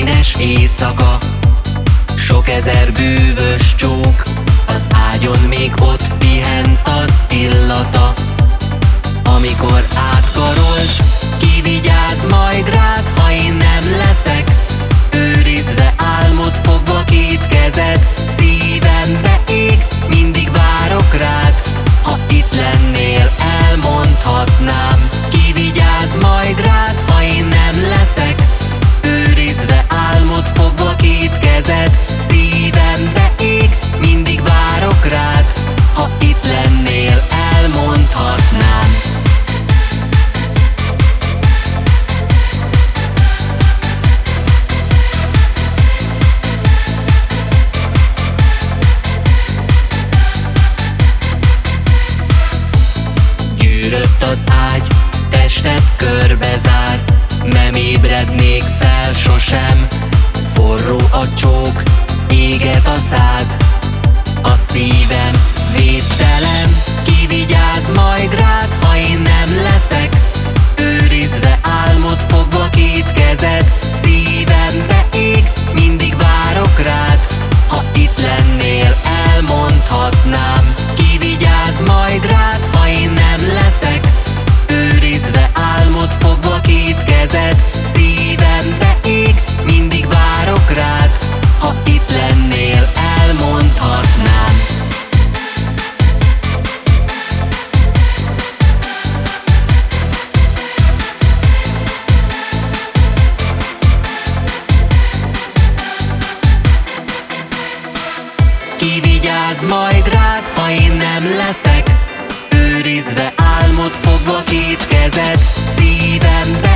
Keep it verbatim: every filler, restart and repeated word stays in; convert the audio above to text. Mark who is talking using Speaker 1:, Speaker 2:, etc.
Speaker 1: fényes éjszaka, sok ezer bűvös csók, az ágyon még ott pihent az illata. Amikor átkarolt, ki vigyáz majd rád, ha én nem leszek, őrizve álmot fogva két kezed, szívembe ég, mindig várok rád. Ha itt lennél, elmondhatnám, ki vigyáz majd rád, ha én nem leszek, őrizve álmot fogva két kezed, szívembe ég, mindig várok rád. Ha itt lennél, elmondhatnám. Gyűrött az ágy, tested körbezár, nem ébrednék fel sosem. Forró a csók, éget a szád, a szívem védtelen. Ki vigyáz majd rád, ha én nem leszek, őrizve álmot fogva két kezed, szívembe ég, mindig várok rád. Ha itt lennél, elmondhatnám, ki vigyáz majd rád, ha én nem leszek, őrizve álmot fogva két kezed, szívembe ég, mindig várok rád. Ha itt lennél, elmondhatnám. Ki vigyáz majd rád, ha én nem leszek, őrizve álmot fogva két kezed, szívembe